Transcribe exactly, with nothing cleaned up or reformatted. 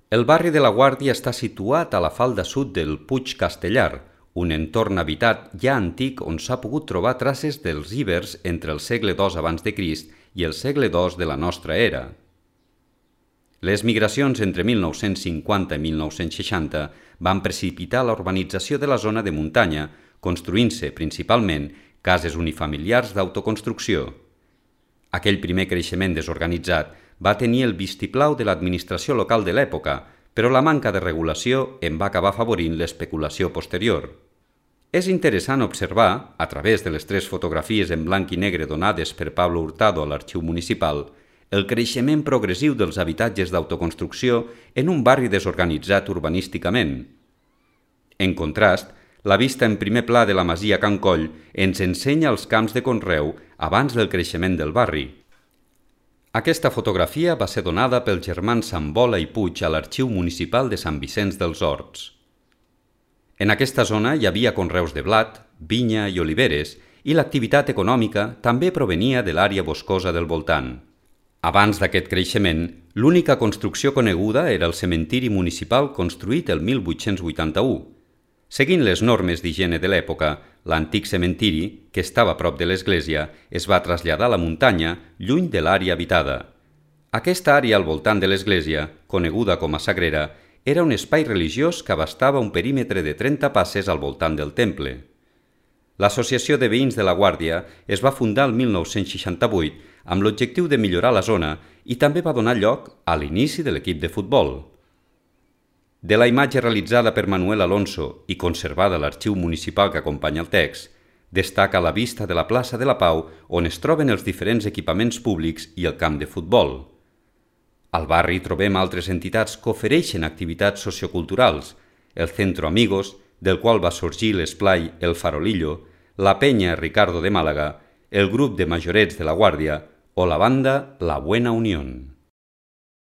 El barri de la Guàrdia està situat a la falda sud del Puig Castellar, un entorn habitat ja antic on s'ha pogut trobar traces dels ibers entre el segle dos abans de Crist i el segle dos de la nostra era. Les migracions entre mil nou-cents cinquanta i mil nou-cents seixanta van precipitar la urbanització de la zona de muntanya, construint-se principalment cases unifamiliars d'autoconstrucció. Aquell primer creixement desorganitzat va tenir el vistiplau de l'administració local de l'època, però la manca de regulació en va acabar afavorint l'especulació posterior. És interessant observar, a través de les tres fotografies en blanc i negre donades per Pablo Hurtado a l'Arxiu Municipal, el creixement progressiu dels habitatges d'autoconstrucció en un barri desorganitzat urbanísticament. En contrast, la vista en primer pla de la masia Can Coll ens ensenya els camps de conreu abans del creixement del barri. Aquesta fotografia va ser donada pels germans Sambola i Puig a l'Arxiu Municipal de Sant Vicenç dels Horts. En aquesta zona hi havia conreus de blat, vinya i oliveres i l'activitat econòmica també provenia de l'àrea boscosa del voltant. Abans d'aquest creixement, l'única construcció coneguda era el cementiri municipal construït el mil vuit-cents vuitanta-u. Seguint les normes d'higiene de l'època, l'antic cementiri, que estava a prop de l'església, es va traslladar a la muntanya, lluny de l'àrea habitada. Aquesta àrea al voltant de l'església, coneguda com a Sagrera, era un espai religiós que abastava un perímetre de trenta passes al voltant del temple. L'Associació de Veïns de la Guàrdia es va fundar el mil nou-cents seixanta-vuit amb l'objectiu de millorar la zona i també va donar lloc a l'inici de l'equip de futbol. De la imatge realitzada per Manuel Alonso i conservada a l'Arxiu Municipal que acompanya el text, destaca la vista de la plaça de la Pau on es troben els diferents equipaments públics i el camp de futbol. Al barri trobem altres entitats que ofereixen activitats socioculturals, el Centro Amigos, del qual va sorgir l'esplai El Farolillo, la Penya Ricardo de Màlaga, el grup de majorets de la Guàrdia o la banda La Buena Unión.